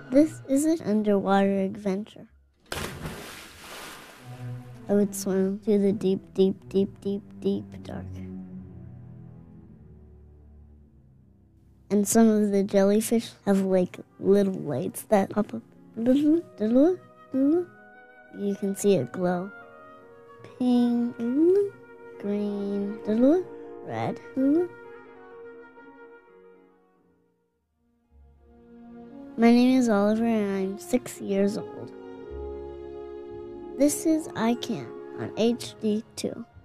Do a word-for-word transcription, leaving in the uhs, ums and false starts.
This is an underwater adventure. I would swim to the deep, deep, deep, deep, deep dark. And some of the jellyfish have like little lights that pop up. You can see it glow. Pink, green, red. My name is Oliver and I'm six years old. This is I Can on H D two.